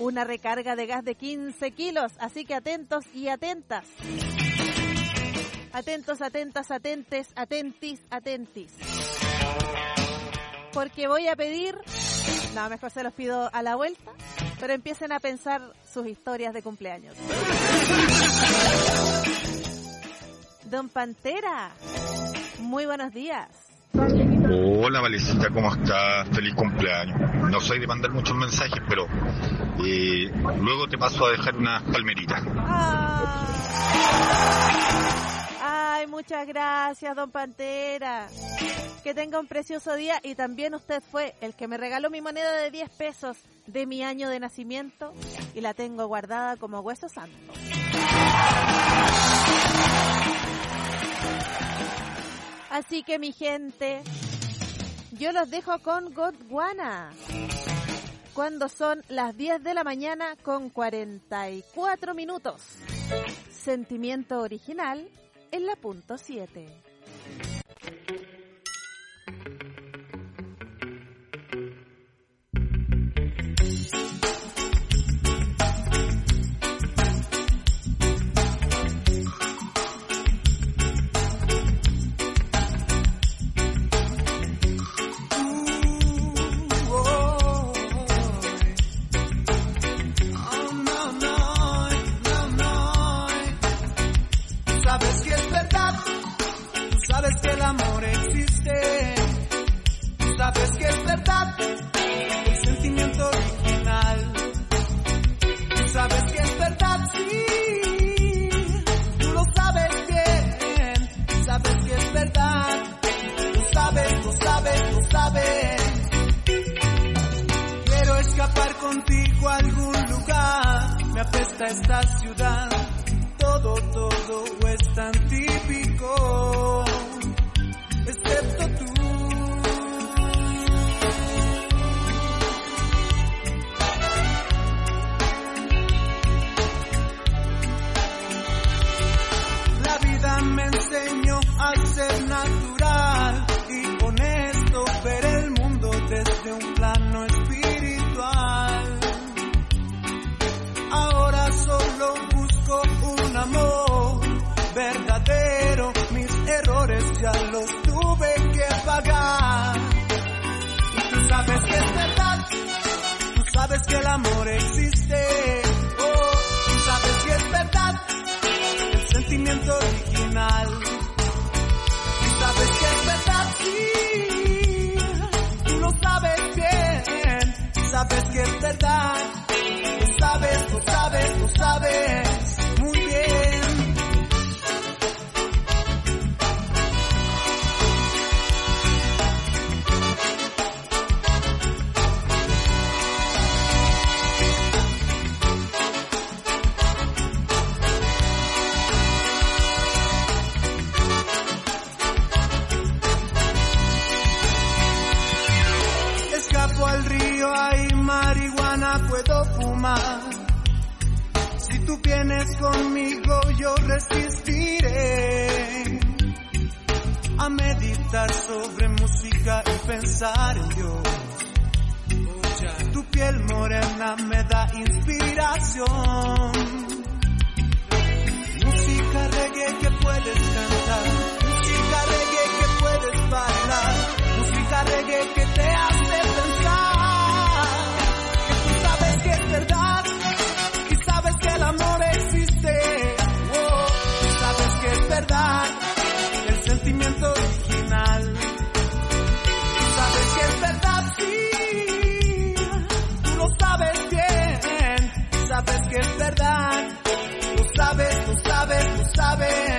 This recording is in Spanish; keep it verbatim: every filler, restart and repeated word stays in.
una recarga de gas de quince kilos, así que atentos y atentas. Atentos, atentas, atentes, atentis, atentis. Porque voy a pedir, no, mejor se los pido a la vuelta, pero empiecen a pensar sus historias de cumpleaños. Don Pantera, muy buenos días. Hola Valecita, ¿cómo estás? Feliz cumpleaños. No soy de mandar muchos mensajes, pero eh, luego te paso a dejar unas palmeritas. Ah. Ay, muchas gracias, don Pantera. Que tenga un precioso día, y también usted fue el que me regaló mi moneda de diez pesos de mi año de nacimiento y la tengo guardada como hueso santo. Así que mi gente, yo los dejo con Gondwana, cuando son las diez de la mañana con cuarenta y cuatro minutos. Sentimiento original en la punto siete. Esta ciudad, todo, todo es tan típico, excepto tú. La vida me enseñó a ser natural y honesto, ver el mundo desde un plano espiritual. Ahora solo busco un amor verdadero, mis errores ya los tuve que pagar. Y tú sabes que es verdad, tú sabes que el amor existe, oh, tú sabes que es verdad, el sentimiento original. Tú sabes que es verdad, sí, tú lo sabes bien, tú sabes que es verdad. Tú sabes, tú sabes, tú sabes muy bien. Escapo al río, hay marihuana, puedo fumar. Si tú vienes conmigo, yo resistiré a meditar sobre música y pensar en Dios. Tu piel morena me da inspiración. Música reggae que puedes cantar, música reggae que puedes bailar, música reggae que te hace pensar que tú sabes que es verdad. Sabes que el amor existe, oh, sabes que es verdad.